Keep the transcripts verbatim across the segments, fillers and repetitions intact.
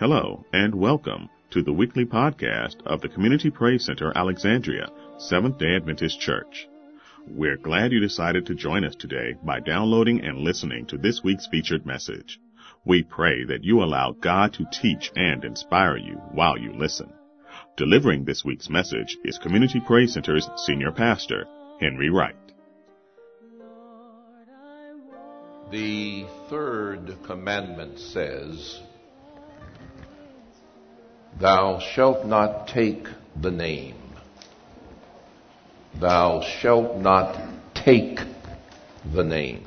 Hello, and welcome to the weekly podcast of the Community Praise Center, Alexandria, Seventh-day Adventist Church. We're glad you decided to join us today by downloading and listening to this week's featured message. We pray that you allow God to teach and inspire you while you listen. Delivering this week's message is Community Praise Center's Senior Pastor, Henry Wright. The third commandment says, "Thou shalt not take the name." Thou shalt not take the name.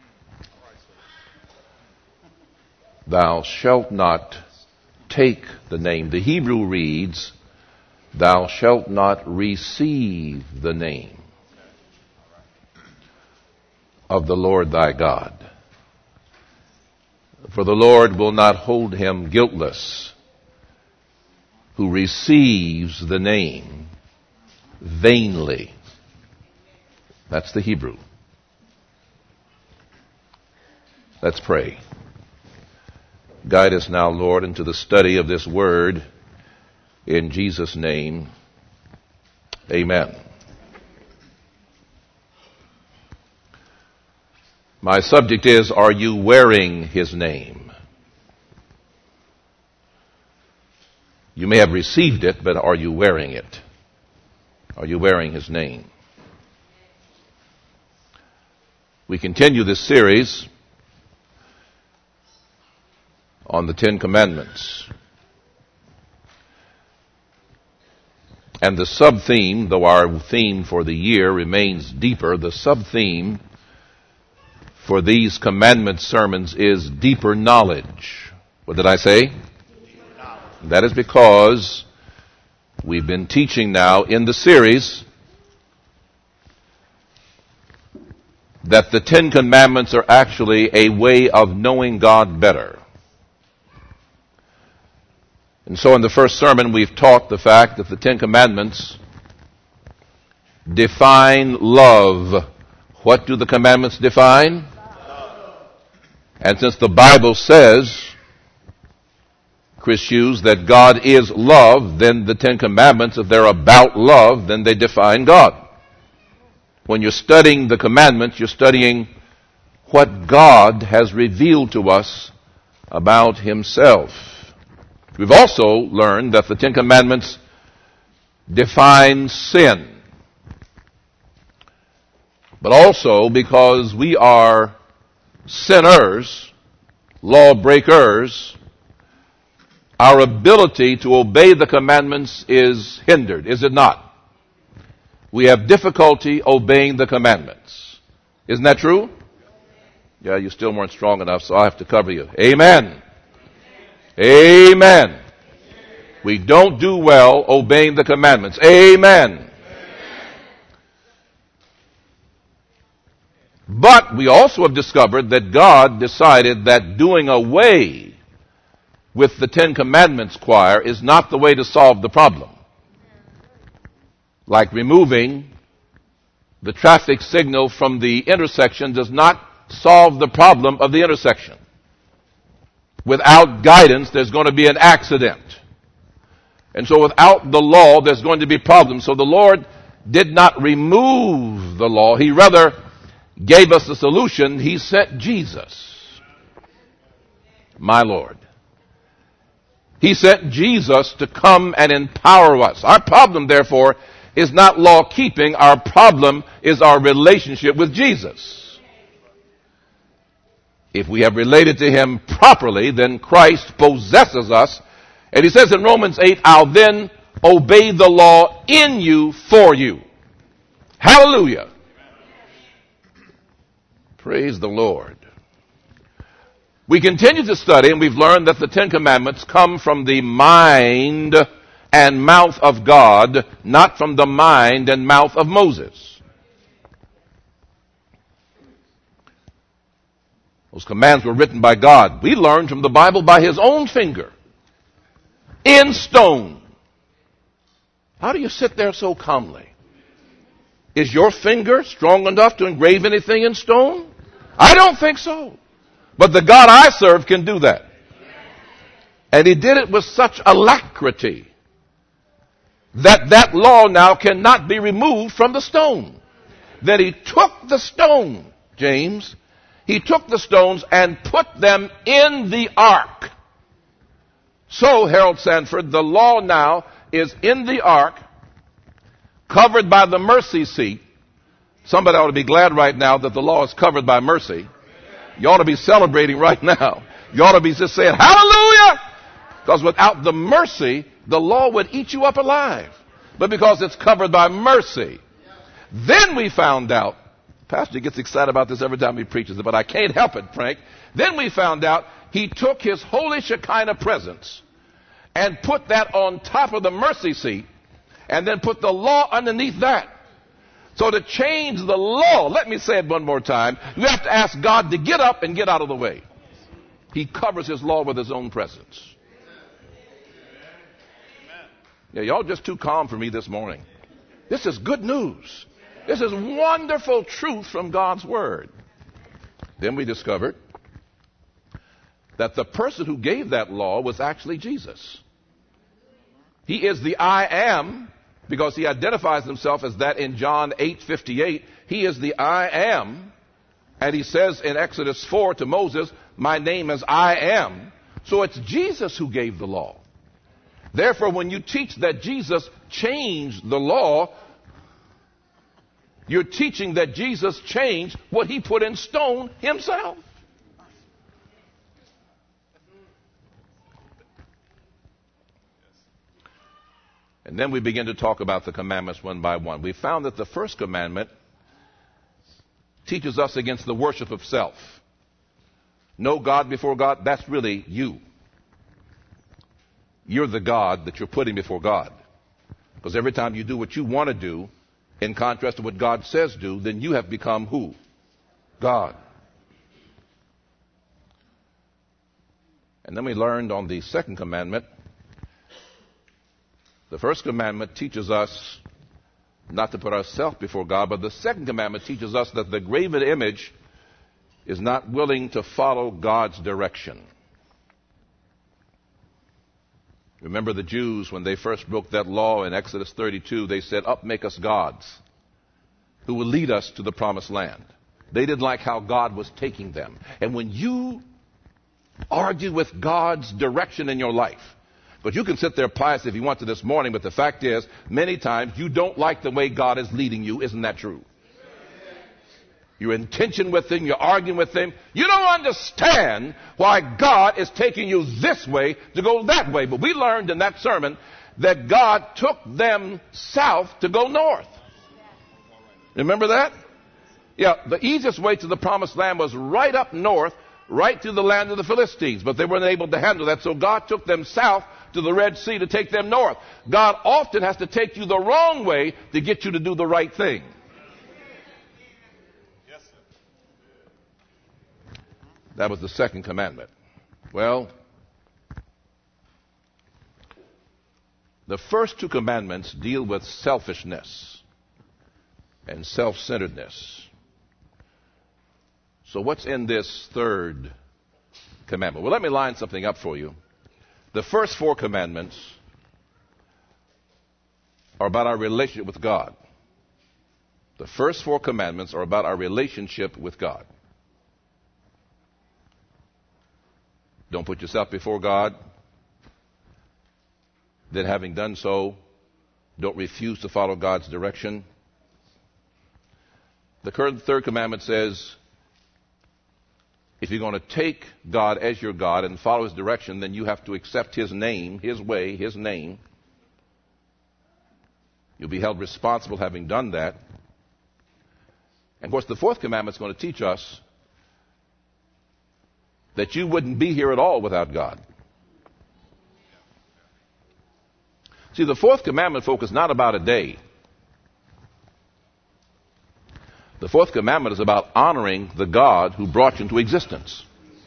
Thou shalt not take the name. The Hebrew reads, "Thou shalt not receive the name of the Lord thy God. For the Lord will not hold him guiltless who receives the name vainly." That's the Hebrew. Let's pray. Guide us now, Lord, into the study of this word. In Jesus' name, amen. My subject is, are you wearing his name? You may have received it, but are you wearing it? Are you wearing his name? We continue this series on the Ten Commandments. And the sub-theme, though our theme for the year remains deeper, the sub-theme for these commandment sermons is deeper knowledge. What did I say? That is because we've been teaching now in the series that the Ten Commandments are actually a way of knowing God better. And so in the first sermon we've taught the fact that the Ten Commandments define love. What do the commandments define? Love. And since the Bible says, Chris Hughes, that God is love, then the Ten Commandments, if they're about love, then they define God. When you're studying the commandments, you're studying what God has revealed to us about himself. We've also learned that the Ten Commandments define sin. But also because we are sinners, lawbreakers, our ability to obey the commandments is hindered, is it not? We have difficulty obeying the commandments. Isn't that true? Yeah, you still weren't strong enough, so I have to cover you. Amen. Amen. We don't do well obeying the commandments. Amen. But we also have discovered that God decided that doing away with the Ten Commandments choir is not the way to solve the problem. Like removing the traffic signal from the intersection does not solve the problem of the intersection. Without guidance, there's going to be an accident. And so without the law, there's going to be problems. So the Lord did not remove the law. He rather gave us a solution. He sent Jesus, my Lord. He sent Jesus to come and empower us. Our problem, therefore, is not law keeping. Our problem is our relationship with Jesus. If we have related to him properly, then Christ possesses us. And he says in Romans eight, "I'll then obey the law in you, for you." Hallelujah. Praise the Lord. We continue to study, and we've learned that the Ten Commandments come from the mind and mouth of God, not from the mind and mouth of Moses. Those commands were written by God. We learned from the Bible by his own finger, in stone. How do you sit there so calmly? Is your finger strong enough to engrave anything in stone? I don't think so. But the God I serve can do that. And he did it with such alacrity that that law now cannot be removed from the stone. Then he took the stone, James, he took the stones and put them in the ark. So, Harold Sanford, the law now is in the ark, covered by the mercy seat. Somebody ought to be glad right now that the law is covered by mercy. You ought to be celebrating right now. You ought to be just saying, hallelujah! Because without the mercy, the law would eat you up alive. But because it's covered by mercy, then we found out, Pastor gets excited about this every time he preaches it, but I can't help it, Frank. Then we found out he took his holy Shekinah presence and put that on top of the mercy seat and then put the law underneath that. So to change the law, let me say it one more time, you have to ask God to get up and get out of the way. He covers his law with his own presence. Yeah, y'all just too calm for me this morning. This is good news. This is wonderful truth from God's word. Then we discovered that the person who gave that law was actually Jesus. He is the I am, because he identifies himself as that in John eight fifty-eight. He is the I am. And he says in Exodus four to Moses, my name is I am. So it's Jesus who gave the law. Therefore, when you teach that Jesus changed the law, you're teaching that Jesus changed what he put in stone himself. And then we begin to talk about the commandments one by one. We found that the first commandment teaches us against the worship of self. No God before God, that's really you. You're the God that you're putting before God. Because every time you do what you want to do, in contrast to what God says do, then you have become who? God. And then we learned on the second commandment, the first commandment teaches us not to put ourselves before God, but the second commandment teaches us that the graven image is not willing to follow God's direction. Remember the Jews, when they first broke that law in Exodus thirty-two, they said, up, make us gods who will lead us to the promised land. They didn't like how God was taking them. And when you argue with God's direction in your life, but you can sit there pious if you want to this morning, but the fact is, many times you don't like the way God is leading you. Isn't that true? You're in tension with him, you're arguing with him. You don't understand why God is taking you this way to go that way. But we learned in that sermon that God took them south to go north. Remember that? Yeah, the easiest way to the promised land was right up north, right through the land of the Philistines. But they weren't able to handle that, so God took them south to the Red Sea to take them north. God often has to take you the wrong way to get you to do the right thing. That was the second commandment. Well, the first two commandments deal with selfishness and self-centeredness. So what's in this third commandment? Well, let me line something up for you. The first four commandments are about our relationship with God. The first four commandments are about our relationship with God. Don't put yourself before God. Then having done so, don't refuse to follow God's direction. The third commandment says, if you're going to take God as your God and follow his direction, then you have to accept his name, his way, his name. You'll be held responsible having done that. And of course, the fourth commandment is going to teach us that you wouldn't be here at all without God. See, the fourth commandment, folks, is not about a day. The fourth commandment is about honoring the God who brought you into existence.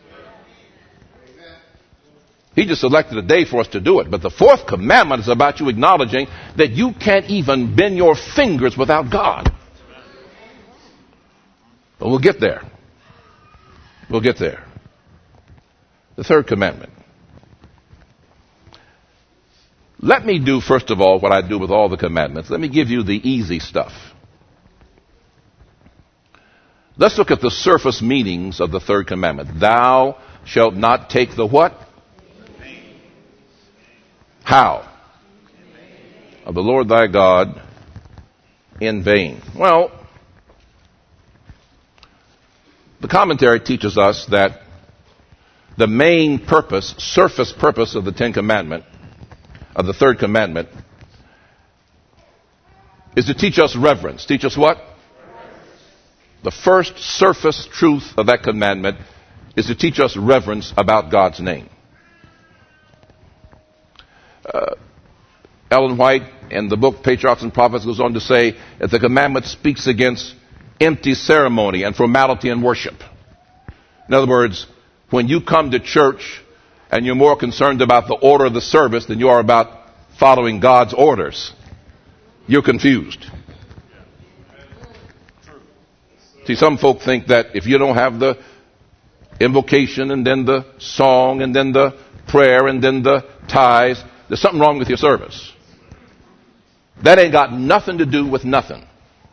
He just selected a day for us to do it. But the fourth commandment is about you acknowledging that you can't even bend your fingers without God. But we'll get there. We'll get there. The third commandment. Let me do, first of all, what I do with all the commandments. Let me give you the easy stuff. Let's look at the surface meanings of the third commandment. Thou shalt not take the what? How? Of the Lord thy God in vain. Well, the commentary teaches us that the main purpose, surface purpose of the Ten Commandments, of the third commandment, is to teach us reverence. Teach us what? The first surface truth of that commandment is to teach us reverence about God's name. Uh, Ellen White, in the book Patriarchs and Prophets, goes on to say that the commandment speaks against empty ceremony and formality in worship. In other words, when you come to church and you're more concerned about the order of the service than you are about following God's orders, you're confused. See, some folk think that if you don't have the invocation and then the song and then the prayer and then the tithes, there's something wrong with your service. That ain't got nothing to do with nothing.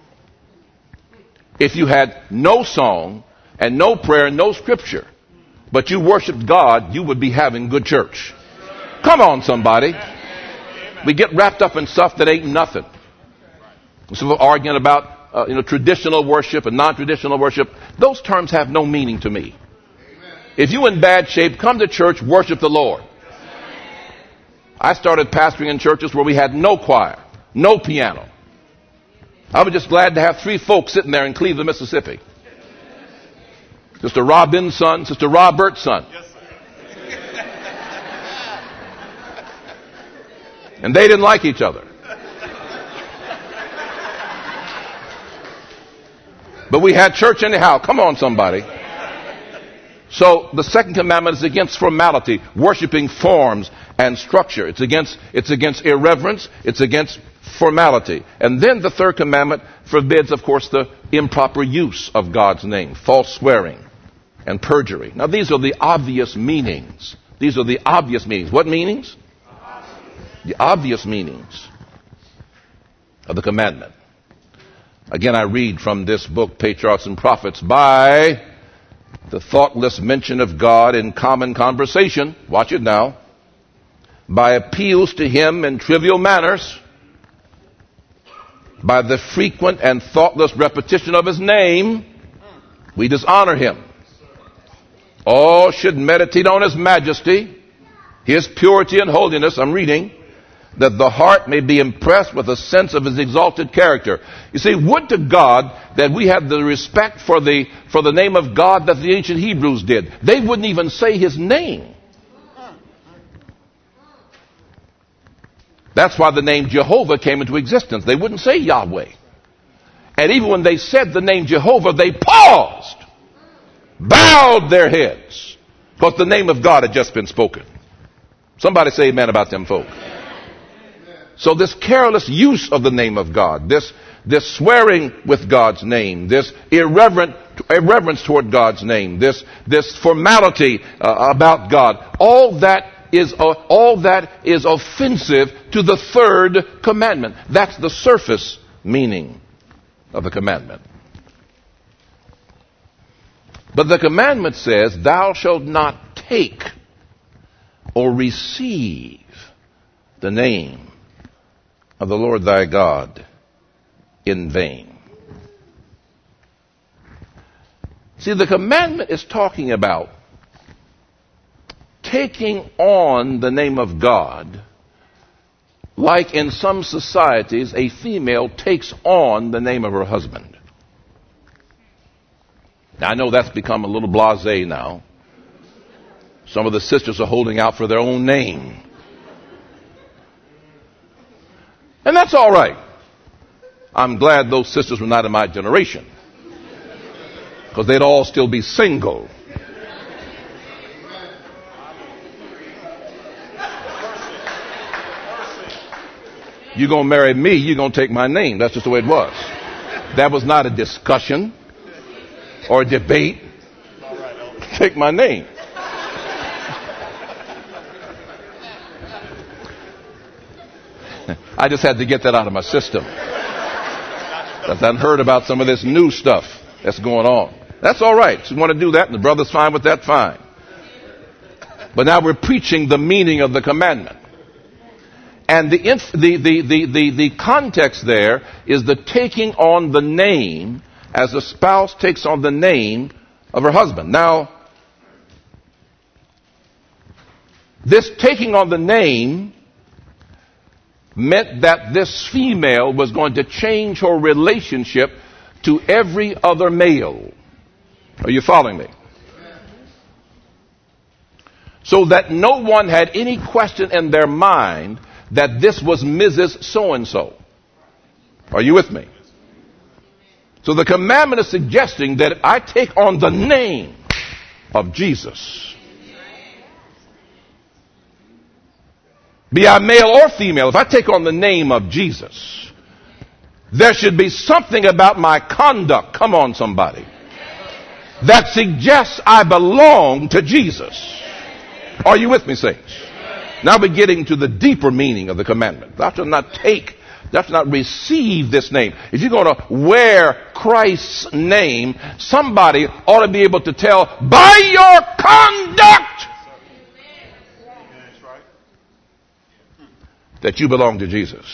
If you had no song and no prayer and no scripture, but you worshiped God, you would be having good church. Come on, somebody. We get wrapped up in stuff that ain't nothing. So we're arguing about uh, you know, traditional worship and non-traditional worship. Those terms have no meaning to me. If you're in bad shape, come to church, worship the Lord. I started pastoring in churches where we had no choir, no piano. I was just glad to have three folks sitting there in Cleveland, Mississippi. Sister Robin's son, Sister Robert's son. And they didn't like each other. But we had church anyhow. Come on, somebody. So the second commandment is against formality, worshiping forms and structure. It's against, it's against irreverence. It's against formality. And then the third commandment forbids, of course, the improper use of God's name, false swearing and perjury. Now, these are the obvious meanings. These are the obvious meanings. What meanings? The obvious meanings of the commandment. Again, I read from this book, Patriarchs and Prophets, by the thoughtless mention of God in common conversation. Watch it now. By appeals to him in trivial manners, by the frequent and thoughtless repetition of his name, we dishonor him. All should meditate on his majesty, his purity and holiness. I'm reading, that the heart may be impressed with a sense of his exalted character. You see, would to God that we had the respect for the, for the name of God that the ancient Hebrews did. They wouldn't even say his name. That's why the name Jehovah came into existence. They wouldn't say Yahweh. And even when they said the name Jehovah, they paused, bowed their heads, because the name of God had just been spoken. Somebody say amen about them folk. So this careless use of the name of God, this, this swearing with God's name, this irreverent, irreverence toward God's name, this, this formality uh, about God, all that is, uh, all that is offensive to the third commandment. That's the surface meaning of the commandment. But the commandment says, thou shalt not take or receive the name of the Lord thy God in vain. See, the commandment is talking about taking on the name of God, like in some societies a female takes on the name of her husband. Now, I know that's become a little blasé now. Some of the sisters are holding out for their own name. And that's all right. I'm glad those sisters were not in my generation, because they'd all still be single. You're going to marry me, you're going to take my name. That's just the way it was. That was not a discussion or a debate. Take my name. I just had to get that out of my system. Because I've heard about some of this new stuff that's going on. That's all right. If you want to do that and the brother's fine with that, fine. But now we're preaching the meaning of the commandment. And the, inf- the, the, the, the, the context there is the taking on the name as a spouse takes on the name of her husband. Now, this taking on the name meant that this female was going to change her relationship to every other male. Are you following me? So that no one had any question in their mind that this was Missus So-and-so. Are you with me? So the commandment is suggesting that if I take on the name of Jesus, be I male or female, if I take on the name of Jesus, there should be something about my conduct, come on somebody, that suggests I belong to Jesus. Are you with me, saints? Now we're getting to the deeper meaning of the commandment. Thou shalt not take, thou shalt not receive this name. If you're going to wear Christ's name, somebody ought to be able to tell by your conduct that you belong to Jesus.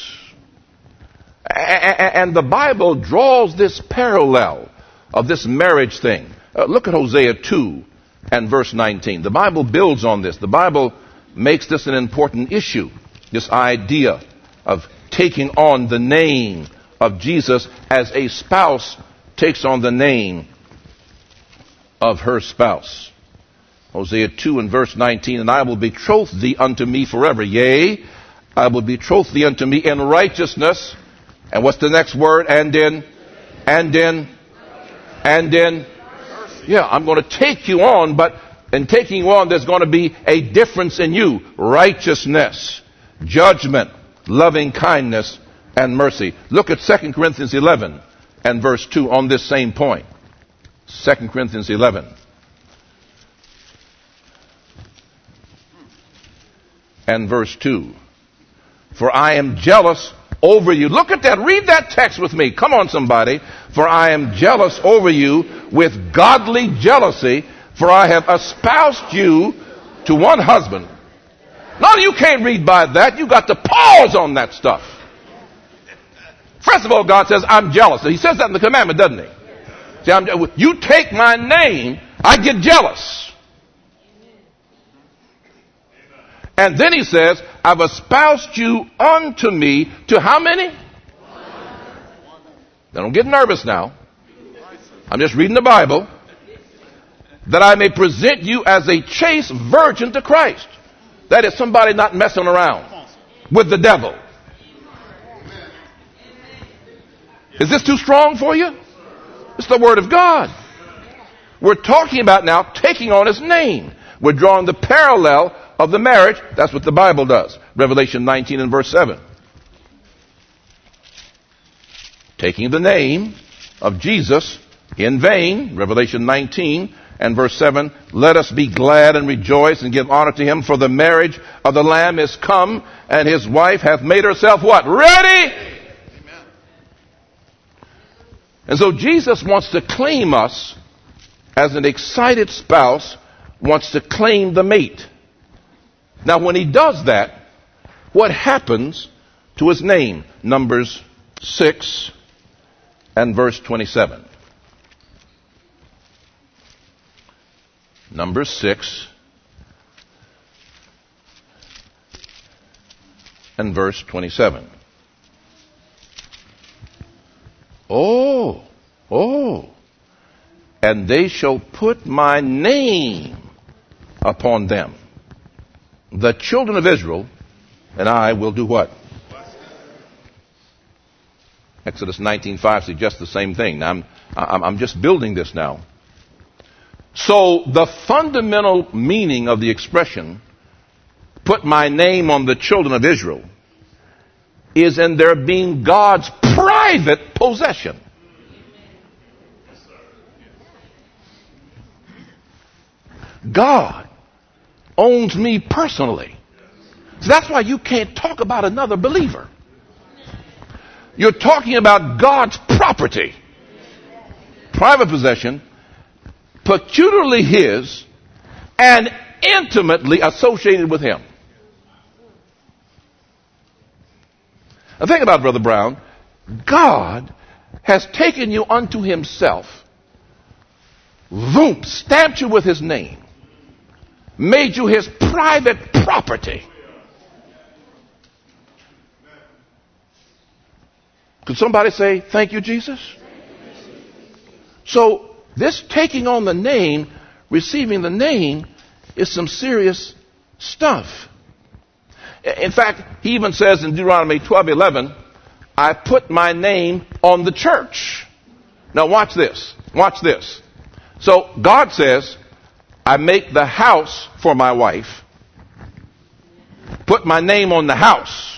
And the Bible draws this parallel of this marriage thing. Uh, look at Hosea two and verse nineteen. The Bible builds on this. The Bible makes this an important issue, this idea of taking on the name of Jesus as a spouse takes on the name of her spouse. Hosea two and verse nineteen, and I will betroth thee unto me forever. Yea, I will betroth thee unto me in righteousness. And what's the next word? And in, and in, and in. Yeah, I'm going to take you on, but in taking you on, there's going to be a difference in you. Righteousness, judgment, loving kindness, and mercy. Look at Second Corinthians eleven and verse two on this same point. Second Corinthians eleven. And verse two. For I am jealous over you. Look at that. Read that text with me. Come on, somebody. For I am jealous over you with godly jealousy, for I have espoused you to one husband. No, you can't read by that. You got to pause on that stuff. First of all, God says, I'm jealous. He says that in the commandment, doesn't he? See, I'm, you take my name, I get jealous. And then he says, I've espoused you unto me to how many? Now don't get nervous now. I'm just reading the Bible. That I may present you as a chaste virgin to Christ. That is somebody not messing around with the devil. Is this too strong for you? It's the Word of God. We're talking about now taking on His name. We're drawing the parallel of the marriage. That's what the Bible does. Revelation nineteen and verse seven. Taking the name of Jesus in vain. Revelation nineteen and verse seven. Let us be glad and rejoice and give honor to Him, for the marriage of the Lamb is come, and His wife hath made herself what? Ready! Amen. And so Jesus wants to claim us as an excited spouse wants to claim the mate. Now, when he does that, what happens to his name? Numbers six and verse twenty-seven. Numbers six and verse twenty-seven. Oh, oh, and they shall put my name upon them. The children of Israel and I will do what? Exodus nineteen five suggests the same thing. Now, I'm, I'm, I'm just building this now. So the fundamental meaning of the expression, put my name on the children of Israel, is in their being God's private possession. God owns me personally. So that's why you can't talk about another believer. You're talking about God's property, private possession, peculiarly his, and intimately associated with him. Now think about it, Brother Brown. God has taken you unto himself, boom, stamped you with his name, made you his private property. Could somebody say, thank you, Jesus? So this taking on the name, receiving the name, is some serious stuff. In fact, he even says in Deuteronomy twelve eleven, I put my name on the church. Now watch this. Watch this. So God says, I make the house for my wife, put my name on the house.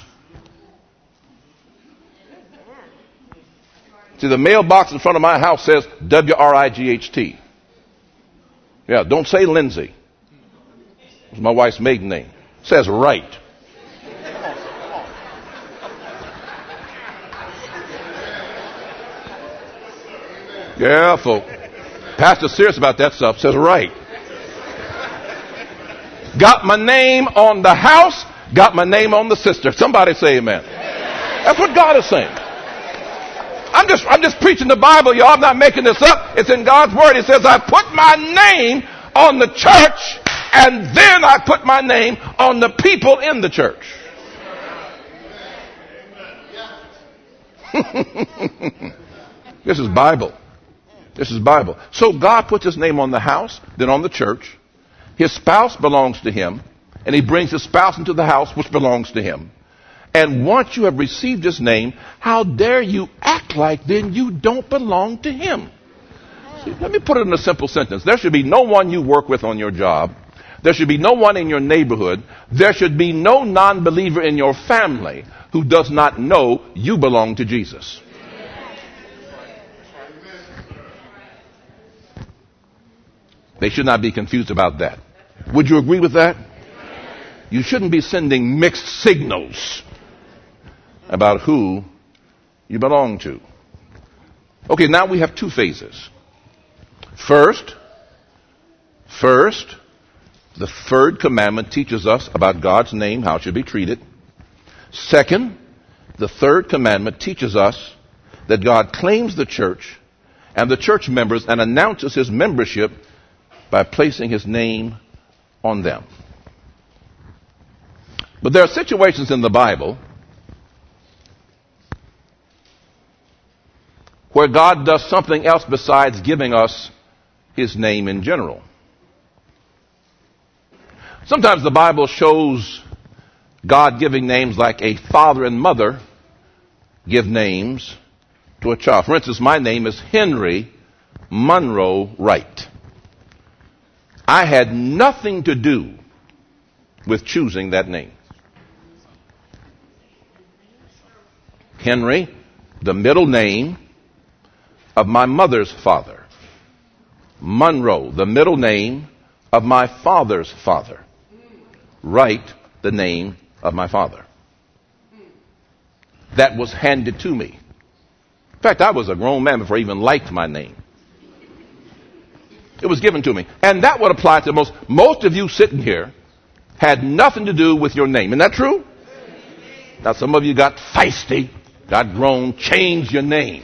See, the mailbox in front of my house says W R I G H T. Yeah, don't say Lindsay. It's my wife's maiden name. It says Wright. Yeah, folk. Pastor's serious about that stuff. Says Wright. Got my name on the house, got my name on the sister. Somebody say amen. That's what God is saying. I'm just, I'm just preaching the Bible, y'all. I'm not making this up. It's in God's word. It says, I put my name on the church, and then I put my name on the people in the church. This is Bible. This is Bible. So God puts his name on the house, then on the church. His spouse belongs to him, and he brings his spouse into the house, which belongs to him. And once you have received his name, how dare you act like then you don't belong to him? See, let me put it in a simple sentence. There should be no one you work with on your job. There should be no one in your neighborhood. There should be no non-believer in your family who does not know you belong to Jesus. They should not be confused about that. Would you agree with that? You shouldn't be sending mixed signals about who you belong to. Okay, now we have two phases. First, first, the third commandment teaches us about God's name, how it should be treated. Second, the third commandment teaches us that God claims the church and the church members and announces his membership by placing his name on them. But there are situations in the Bible where God does something else besides giving us his name in general. Sometimes the Bible shows God giving names like a father and mother give names to a child. For instance, my name is Henry Monroe Wright. I had nothing to do with choosing that name. Henry, the middle name of my mother's father. Monroe, the middle name of my father's father. Wright, the name of my father. That was handed to me. In fact, I was a grown man before I even liked my name. It was given to me. And that would apply to most. Most of you sitting here had nothing to do with your name. Isn't that true? Now, some of you got feisty, got grown, changed your name.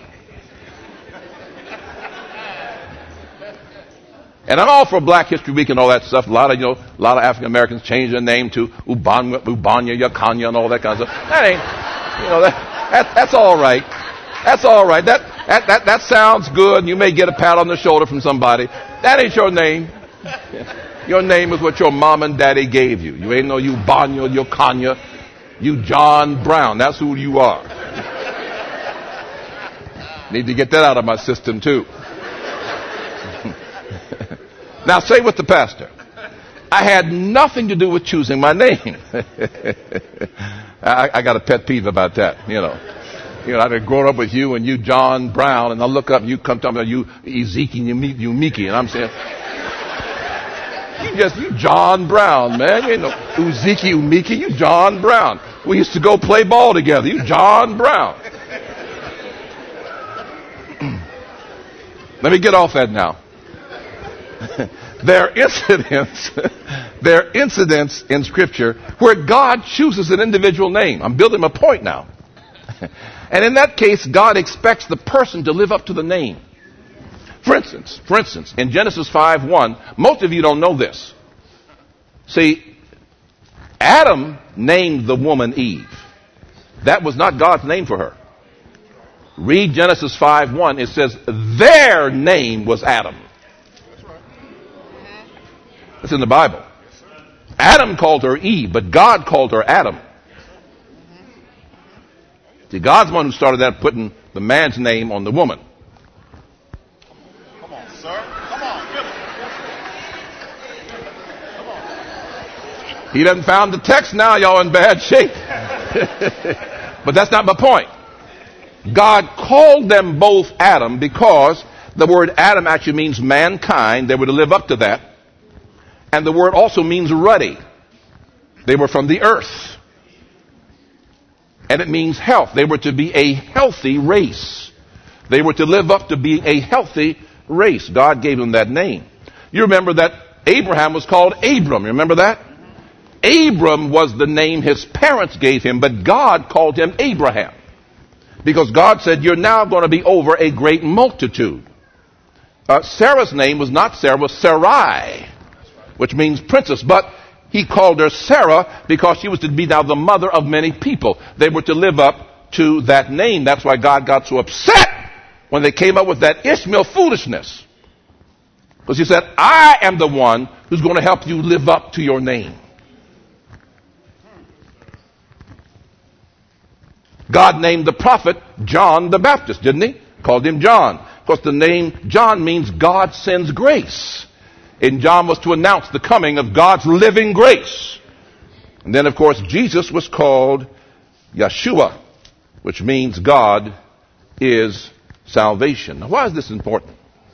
And I'm all for Black History Week and all that stuff. A lot of, you know, a lot of African Americans change their name to Ubanya, Ubanya, Yakanya, and all that kind of stuff. That ain't, you know, that, that that's all right. That's all right. That, that that that sounds good. And you may get a pat on the shoulder from somebody. That ain't your name. Your name is what your mom and daddy gave you. You ain't no Ubanya, Yakanya, you John Brown. That's who you are. Need to get that out of my system too. Now say with the pastor, I had nothing to do with choosing my name. I, I got a pet peeve about that, you know. You know, I've grown up with you and you John Brown, and I look up and you come talking about you Ezekiel, you, you Miki, and I'm saying, you just, you John Brown, man. You ain't no Ezekiel Miki, you John Brown. We used to go play ball together. You John Brown. Let me get off that now. There are incidents, there are incidents in Scripture where God chooses an individual name. I'm building my point now. And in that case, God expects the person to live up to the name. For instance, for instance, in Genesis five one, most of you don't know this. See, Adam named the woman Eve. That was not God's name for her. Read Genesis five one. It says their name was Adam. It's in the Bible. Adam called her Eve, but God called her Adam. See, God's the one who started that, putting the man's name on the woman. Come on, sir. Come on. Get it. Come on. He doesn't found the text now, y'all in bad shape. But that's not my point. God called them both Adam because the word Adam actually means mankind. They were to live up to that. And the word also means ruddy. They were from the earth. And it means health. They were to be a healthy race. They were to live up to being a healthy race. God gave them that name. You remember that Abraham was called Abram. You remember that? Abram was the name his parents gave him, but God called him Abraham. Because God said, you're now going to be over a great multitude. Uh, Sarah's name was not Sarah, it was Sarai, which means princess. But he called her Sarah because she was to be now the mother of many people. They were to live up to that name. That's why God got so upset when they came up with that Ishmael foolishness. Because he said, I am the one who's going to help you live up to your name. God named the prophet John the Baptist, didn't he? Called him John. Because the name John means God sends grace. And John was to announce the coming of God's living grace. And then, of course, Jesus was called Yeshua, which means God is salvation. Now, why is this important?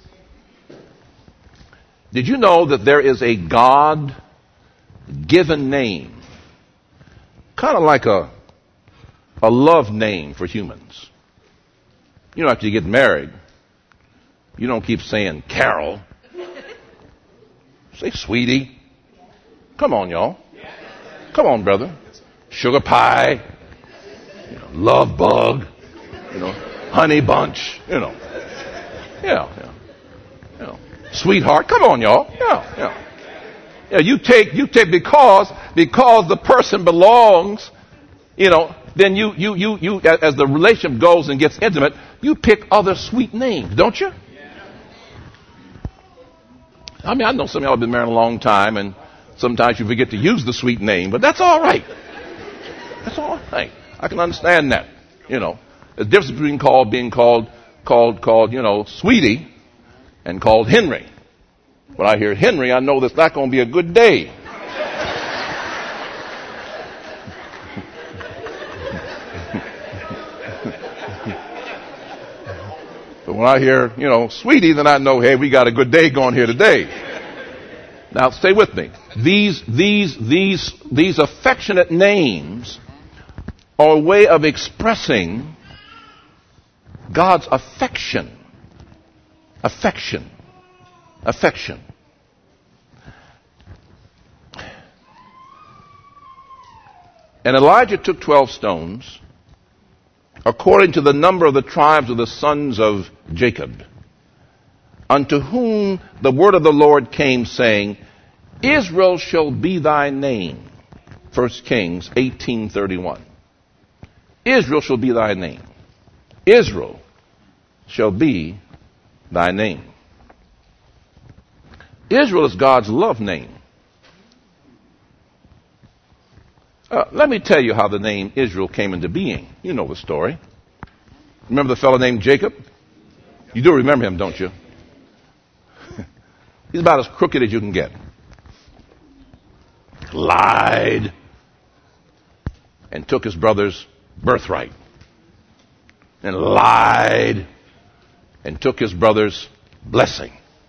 Did you know that there is a God-given name? Kind of like a, a love name for humans. You know, after you get married, you don't keep saying Carol. Say, sweetie. Come on, y'all. Come on, brother. Sugar pie. You know, love bug. You know, honey bunch. You know. Yeah, yeah. You know, sweetheart. Come on, y'all. Yeah, yeah. Yeah, you take, you take because, because the person belongs, you know, then you, you, you, you, as the relationship goes and gets intimate, you pick other sweet names, don't you? I mean, I know some of y'all have been married a long time, and sometimes you forget to use the sweet name, but that's all right. That's all right. I can understand that. You know, there's a difference between called, being called, called, called, you know, sweetie, and called Henry. When I hear Henry, I know that's not going to be a good day. But when I hear, you know, sweetie, then I know, hey, we got a good day going here today. Now, stay with me. These, these, these, these affectionate names are a way of expressing God's affection. Affection. Affection. And Elijah took twelve stones, according to the number of the tribes of the sons of Jacob, unto whom the word of the Lord came, saying, Israel shall be thy name. First Kings eighteen thirty-one. Israel shall be thy name. Israel shall be thy name. Israel is God's love name. Uh, let me tell you how the name Israel came into being. You know the story. Remember the fellow named Jacob? You do remember him, don't you? He's about as crooked as you can get. Lied and took his brother's birthright. And lied and took his brother's blessing.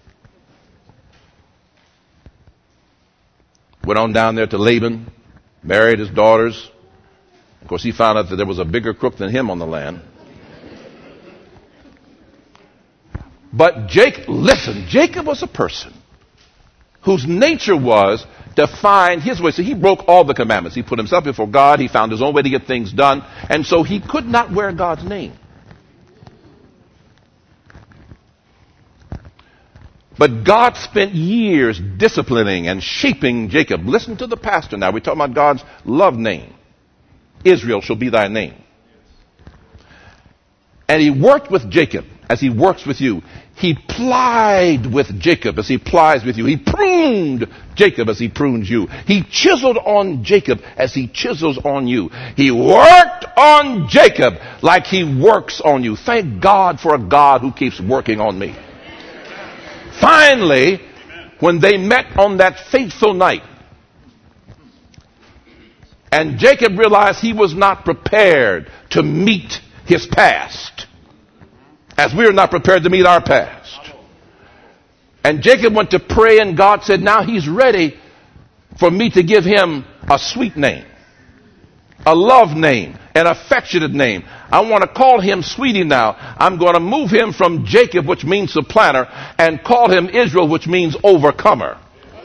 Went on down there to Laban, married his daughters. Of course, he found out that there was a bigger crook than him on the land. But Jacob, listen, Jacob was a person whose nature was to find his way. So he broke all the commandments. He put himself before God. He found his own way to get things done. And so he could not wear God's name. But God spent years disciplining and shaping Jacob. Listen to the pastor now. We're talking about God's love name. Israel shall be thy name. And he worked with Jacob as he works with you. He plied with Jacob as he plies with you. He pruned Jacob as he prunes you. He chiseled on Jacob as he chisels on you. He worked on Jacob like he works on you. Thank God for a God who keeps working on me. Finally, when they met on that fateful night, and Jacob realized he was not prepared to meet his past, as we are not prepared to meet our past. And Jacob went to pray, and God said, now he's ready for me to give him a sweet name, a love name, an affectionate name. I want to call him Sweetie now. I'm going to move him from Jacob, which means supplanter, and call him Israel, which means overcomer.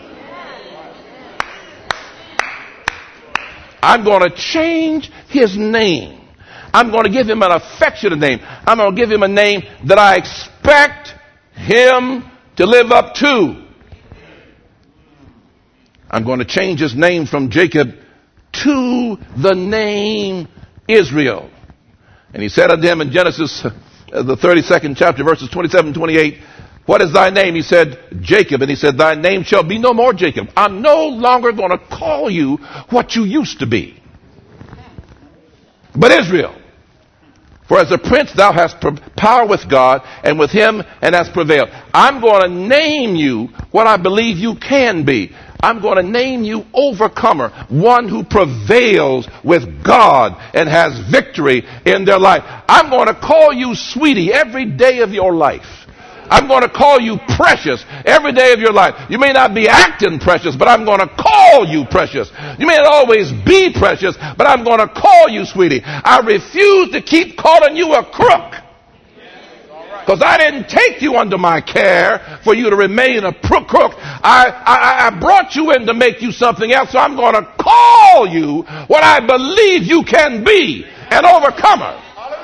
I'm going to change his name. I'm going to give him an affectionate name. I'm going to give him a name that I expect him to live up to. I'm going to change his name from Jacob to the name Israel. And he said unto him in Genesis, uh, the thirty-second chapter, verses twenty-seven, twenty-eight, what is thy name? He said, Jacob. And he said, thy name shall be no more Jacob. I'm no longer going to call you what you used to be, but Israel. For as a prince thou hast power with God, and with him and hast prevailed. I'm going to name you what I believe you can be. I'm going to name you overcomer, one who prevails with God and has victory in their life. I'm going to call you Sweetie every day of your life. I'm going to call you precious every day of your life. You may not be acting precious, but I'm going to call you precious. You may not always be precious, but I'm going to call you Sweetie. I refuse to keep calling you a crook, because I didn't take you under my care for you to remain a crook. I, I, I brought you in to make you something else, so I'm going to call you what I believe you can be, an overcomer.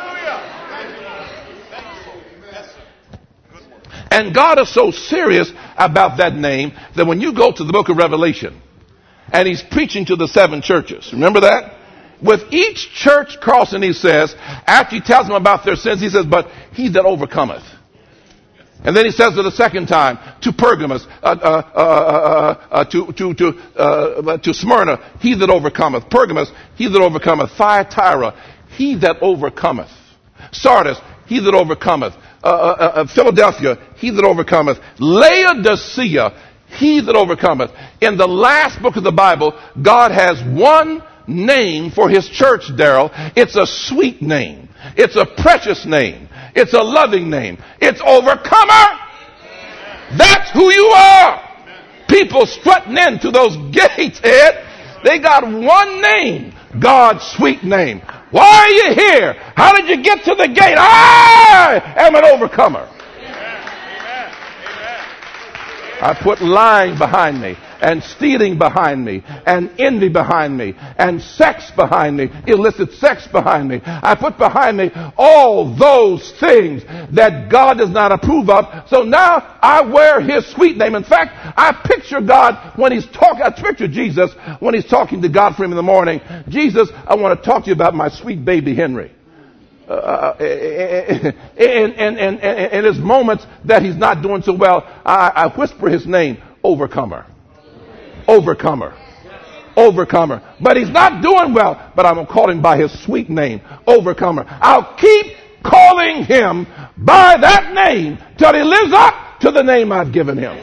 And God is so serious about that name that when you go to the book of Revelation and he's preaching to the seven churches, remember that? With each church crossing, he says, after he tells them about their sins, he says, but he that overcometh. And then he says for the second time to Pergamos, uh, uh, uh, uh, uh, to to to uh, to Smyrna, he that overcometh. Pergamos, he that overcometh. Thyatira, he that overcometh. Sardis, he that overcometh. Uh, uh, uh, Philadelphia, he that overcometh. Laodicea, he that overcometh. In the last book of the Bible, God has one name for his church, Darrell. It's a sweet name. It's a precious name. It's a loving name. It's overcomer. That's who you are. People strutting into those gates, Ed, they got one name, God's sweet name. Why are you here? How did you get to the gate? I am an overcomer. I put lying behind me, and stealing behind me, and envy behind me, and sex behind me, illicit sex behind me. I put behind me all those things that God does not approve of. So now I wear his sweet name. In fact, I picture God when he's talking, I picture Jesus when he's talking to God for him in the morning. Jesus, I want to talk to you about my sweet baby Henry. Uh, in, in, in, in his moments that he's not doing so well, I, I whisper his name, overcomer, overcomer, overcomer. But he's not doing well, but I'm going to call him by his sweet name, overcomer. I'll keep calling him by that name till he lives up to the name I've given him.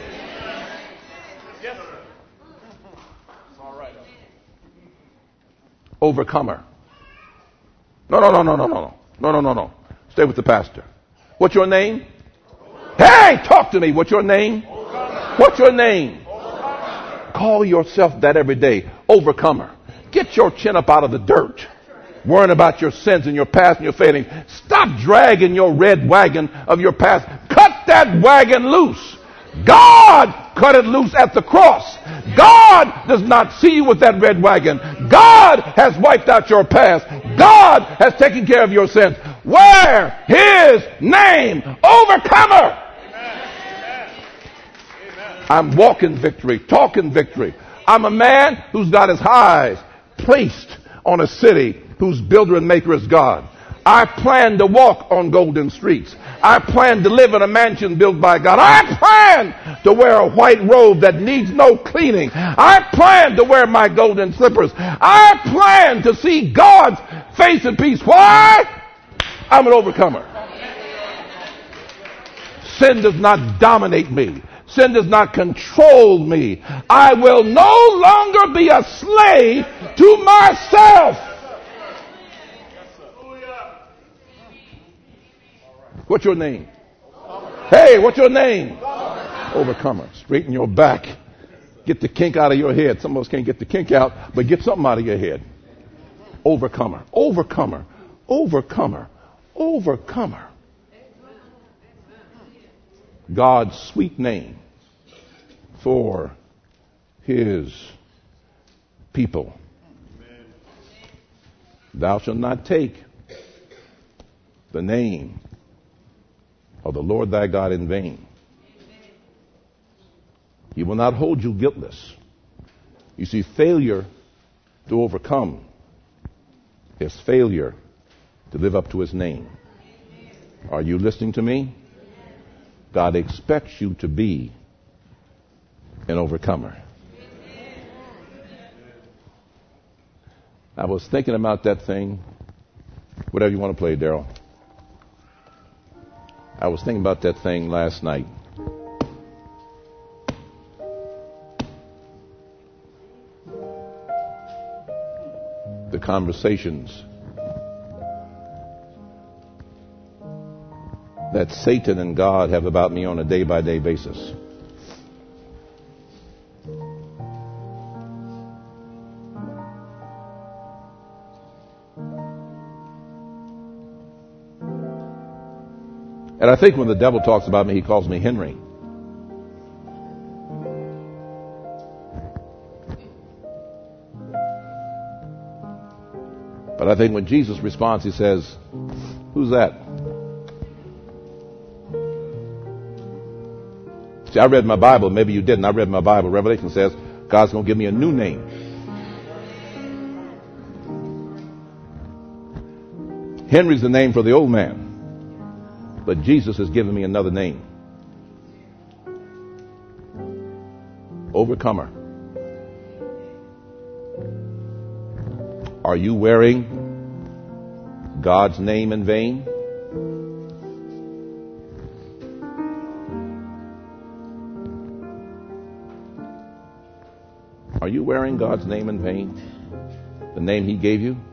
Overcomer. No, no, no, no, no, no. No, no, no, no. Stay with the pastor. What's your name? Hey, talk to me. What's your name? What's your name? Call yourself that every day. Overcomer. Get your chin up out of the dirt, worrying about your sins and your past and your failings. Stop dragging your red wagon of your past. Cut that wagon loose. God cut it loose at the cross. God does not see you with that red wagon. God has wiped out your past. God has taken care of your sins. Wear his name, overcomer. I'm walking victory, talking victory. I'm a man who's got his eyes placed on a city whose builder and maker is God. I plan to walk on golden streets. I plan to live in a mansion built by God. I plan to wear a white robe that needs no cleaning. I plan to wear my golden slippers. I plan to see God's face in peace. Why? I'm an overcomer. Sin does not dominate me. Sin does not control me. I will no longer be a slave to myself. What's your name? Hey, what's your name? Overcomer. Straighten your back. Get the kink out of your head. Some of us can't get the kink out, but get something out of your head. Overcomer. Overcomer. Overcomer. Overcomer. God's sweet name for his people. Thou shalt not take the name of the Lord thy God in vain. He will not hold you guiltless. You see, failure to overcome is failure to live up to his name. Are you listening to me? God expects you to be an overcomer. I was thinking about that thing, whatever you want to play, Daryl. I was thinking about that thing last night. The conversations that Satan and God have about me on a day-by-day basis. And I think when the devil talks about me, he calls me Henry. But I think when Jesus responds, he says, who's that? See, I read my Bible. Maybe you didn't. I read my Bible. Revelation says God's going to give me a new name. Henry's the name for the old man. But Jesus has given me another name. Overcomer. Are you wearing God's name in vain? Are you wearing God's name in vain? The name he gave you?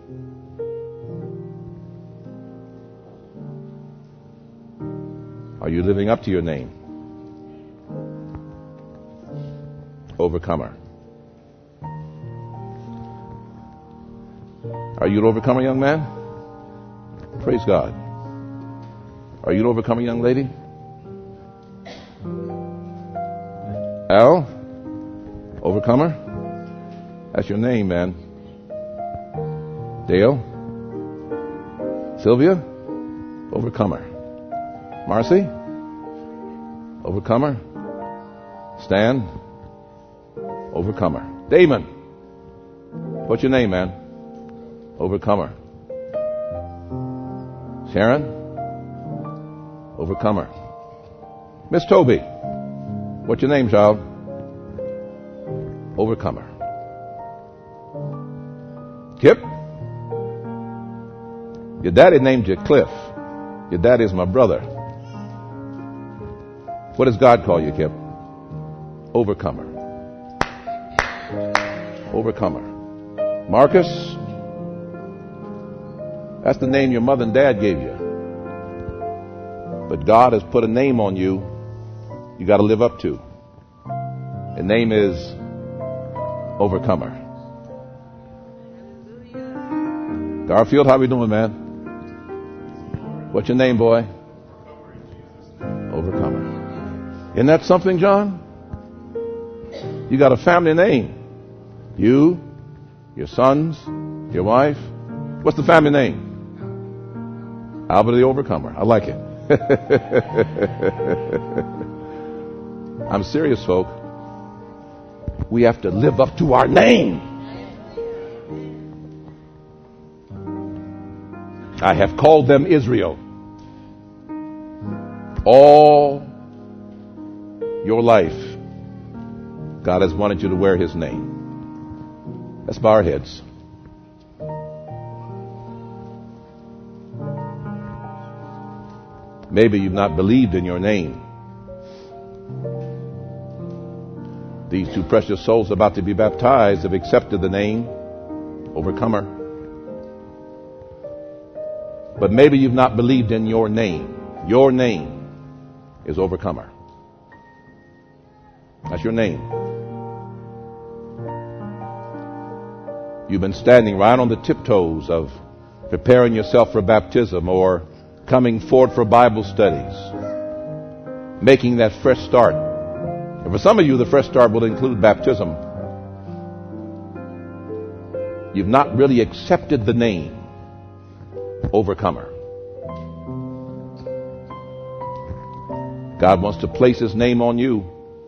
Are you living up to your name? Overcomer. Are you an overcomer, young man? Praise God. Are you an overcomer, young lady? Al? Overcomer? That's your name, man. Dale? Sylvia? Overcomer. Marcy? Overcomer. Stan? Overcomer. Damon? What's your name, man? Overcomer. Sharon? Overcomer. Miss Toby? What's your name, child? Overcomer. Kip? Your daddy named you Cliff. Your daddy's my brother. What does God call you, Kip? Overcomer. Overcomer. Marcus? That's the name your mother and dad gave you. But God has put a name on you you got to live up to. The name is Overcomer. Garfield, how we doing, man? What's your name, boy? Overcomer. Isn't that something, John? You got a family name. You, your sons, your wife. What's the family name? Albert the Overcomer. I like it. I'm serious, folk. We have to live up to our name. I have called them Israel. All your life, God has wanted you to wear his name. Let's bow our heads. Maybe you've not believed in your name. These two precious souls about to be baptized have accepted the name Overcomer. But maybe you've not believed in your name. Your name is Overcomer. That's your name. You've been standing right on the tiptoes of preparing yourself for baptism or coming forward for Bible studies, making that fresh start. And for some of you, the fresh start will include baptism. You've not really accepted the name Overcomer. God wants to place his name on you.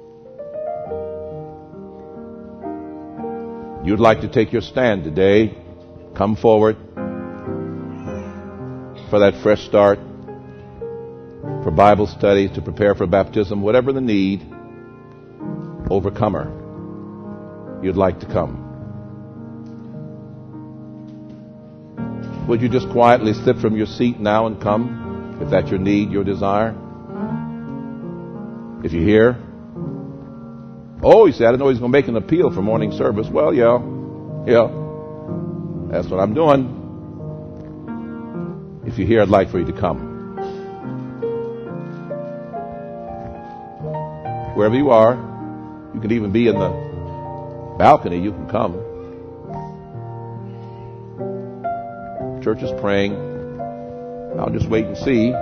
You'd like to take your stand today. Come forward for that fresh start, for Bible studies, to prepare for baptism, whatever the need. Overcomer, you'd like to come. Would you just quietly slip from your seat now and come, if that's your need, your desire? If you're here, oh, he said, I didn't know he was going to make an appeal for morning service. Well, yeah, yeah, that's what I'm doing. If you're here, I'd like for you to come. Wherever you are, you can even be in the balcony, you can come. Church is praying. I'll just wait and see.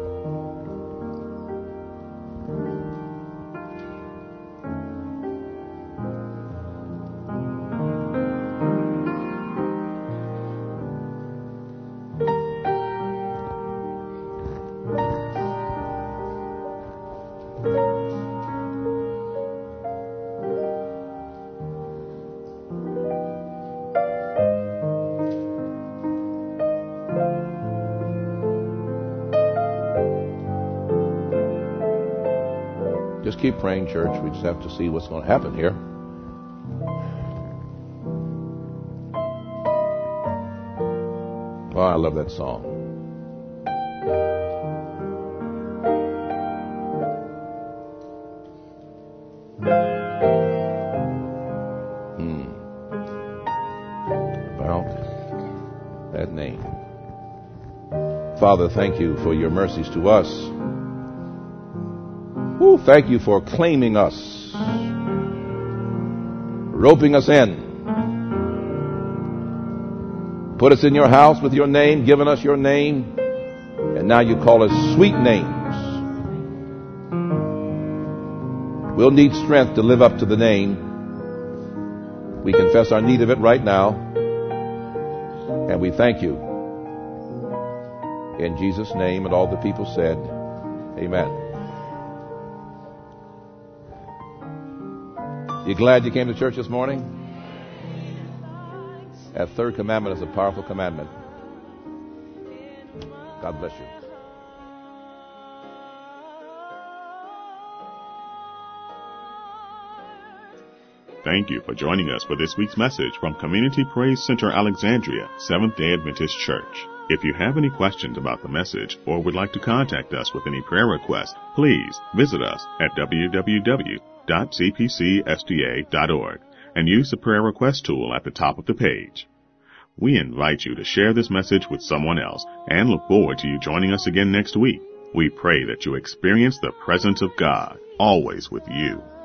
Just keep praying, church. We just have to see what's going to happen here. Oh, I love that song. Hmm. About that name. Father, thank you for your mercies to us. Ooh, thank you for claiming us, roping us in, put us in your house with your name, given us your name, and now you call us sweet names. We'll need strength to live up to the name. We confess our need of it right now, and we thank you. In Jesus' name, and all the people said, amen. You glad you came to church this morning? That third commandment is a powerful commandment. God bless you. Thank you for joining us for this week's message from Community Praise Center Alexandria, Seventh-day Adventist Church. If you have any questions about the message or would like to contact us with any prayer requests, please visit us at w w w dot c p c s d a dot org and use the prayer request tool at the top of the page. We invite you to share this message with someone else and look forward to you joining us again next week. We pray that you experience the presence of God always with you.